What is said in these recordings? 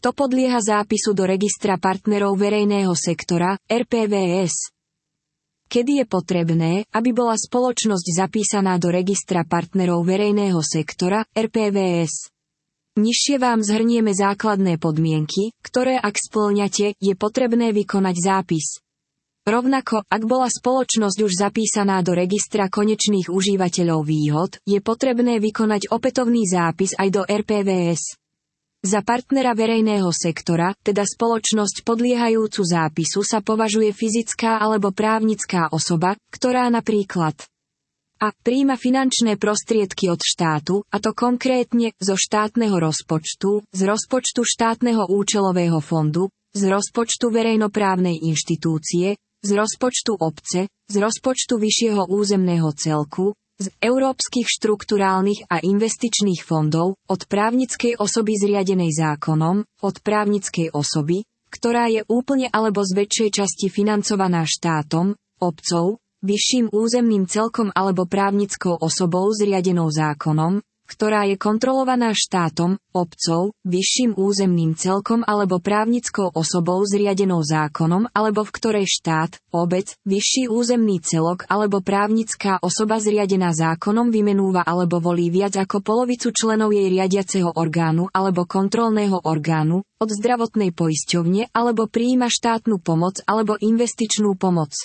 To podlieha zápisu do registra partnerov verejného sektora, RPVS. Kedy je potrebné, aby bola spoločnosť zapísaná do registra partnerov verejného sektora, RPVS? Nižšie vám zhrnieme základné podmienky, ktoré ak spĺňate, je potrebné vykonať zápis. Rovnako, ak bola spoločnosť už zapísaná do registra konečných užívateľov výhod, je potrebné vykonať opätovný zápis aj do RPVS. Za partnera verejného sektora, teda spoločnosť podliehajúcu zápisu sa považuje fyzická alebo právnická osoba, ktorá napríklad a. Prijíma finančné prostriedky od štátu, a to konkrétne zo štátneho rozpočtu, z rozpočtu štátneho účelového fondu, z rozpočtu verejnoprávnej inštitúcie, z rozpočtu obce, z rozpočtu vyššieho územného celku, z európskych štrukturálnych a investičných fondov, od právnickej osoby zriadenej zákonom, od právnickej osoby, ktorá je úplne alebo z väčšej časti financovaná štátom, obcou, vyšším územným celkom alebo právnickou osobou zriadenou zákonom, ktorá je kontrolovaná štátom, obcou, vyšším územným celkom alebo právnickou osobou zriadenou zákonom alebo v ktorej štát, obec, vyšší územný celok alebo právnická osoba zriadená zákonom vymenúva alebo volí viac ako polovicu členov jej riadiaceho orgánu alebo kontrolného orgánu, od zdravotnej poisťovne alebo prijíma štátnu pomoc alebo investičnú pomoc.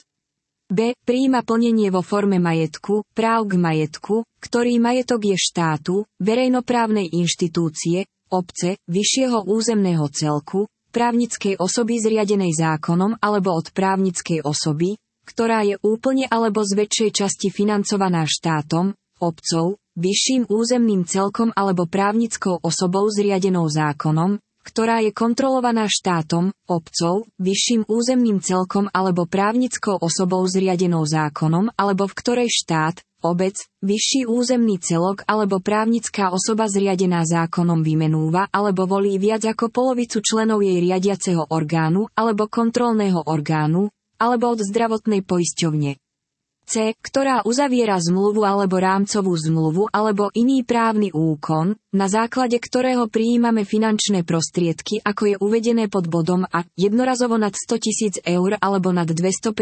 B. Prijíma plnenie vo forme majetku, práv k majetku, ktorý majetok je štátu, verejnoprávnej inštitúcie, obce, vyššieho územného celku, právnickej osoby zriadenej zákonom alebo od právnickej osoby, ktorá je úplne alebo z väčšej časti financovaná štátom, obcou, vyšším územným celkom alebo právnickou osobou zriadenou zákonom, ktorá je kontrolovaná štátom, obcou, vyšším územným celkom alebo právnickou osobou zriadenou zákonom alebo v ktorej štát, obec, vyšší územný celok alebo právnická osoba zriadená zákonom vymenúva alebo volí viac ako polovicu členov jej riadiaceho orgánu alebo kontrolného orgánu, alebo od zdravotnej poisťovne. C. Ktorá uzaviera zmluvu alebo rámcovú zmluvu alebo iný právny úkon, na základe ktorého prijímame finančné prostriedky ako je uvedené pod bodom A, jednorazovo nad 100 000 eur alebo nad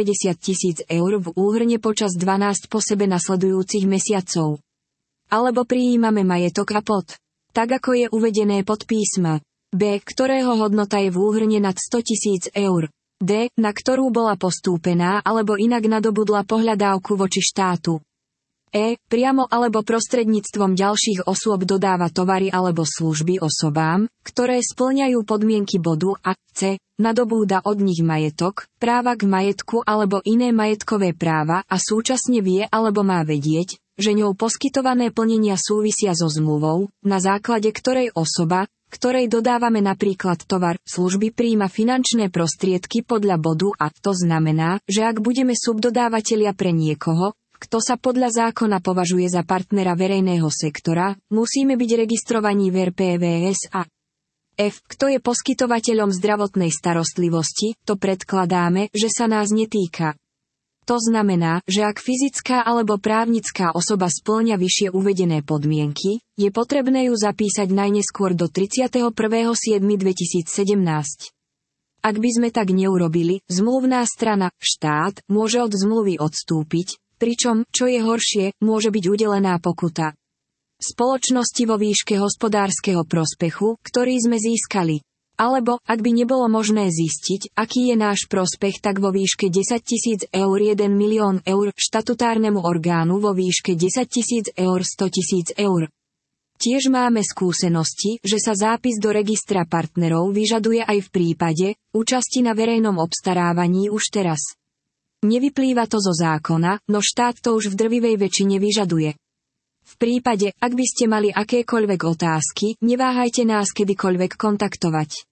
250 000 eur v úhrne počas 12 po sebe nasledujúcich mesiacov. Alebo prijímame majetok a pod. Tak ako je uvedené pod písma B, ktorého hodnota je v úhrne nad 100 000 eur. D, na ktorú bola postúpená alebo inak nadobudla pohľadávku voči štátu. E, priamo alebo prostredníctvom ďalších osôb dodáva tovary alebo služby osobám, ktoré spĺňajú podmienky bodu a. C, nadobúda od nich majetok, práva k majetku alebo iné majetkové práva a súčasne vie alebo má vedieť, že ňou poskytované plnenia súvisia so zmluvou, na základe ktorej osoba, ktorej dodávame napríklad tovar, služby prijíma finančné prostriedky podľa bodu a. To znamená, že ak budeme subdodávateľia pre niekoho, kto sa podľa zákona považuje za partnera verejného sektora, musíme byť registrovaní v RPVS a. F. Kto je poskytovateľom zdravotnej starostlivosti, to predkladáme, že sa nás netýka. To znamená, že ak fyzická alebo právnická osoba spĺňa vyššie uvedené podmienky, je potrebné ju zapísať najneskôr do 31.7.2017. Ak by sme tak neurobili, zmluvná strana, štát, môže od zmluvy odstúpiť, pričom, čo je horšie, môže byť udelená pokuta spoločnosti vo výške hospodárskeho prospechu, ktorý sme získali. Alebo, ak by nebolo možné zistiť, aký je náš prospech, tak vo výške 10 000 eur 1 milión eur, štatutárnemu orgánu vo výške 10 000 eur 100 000 eur. Tiež máme skúsenosti, že sa zápis do registra partnerov vyžaduje aj v prípade účasti na verejnom obstarávaní už teraz. Nevyplýva to zo zákona, no štát to už v drvivej väčšine vyžaduje. V prípade, ak by ste mali akékoľvek otázky, neváhajte nás kedykoľvek kontaktovať.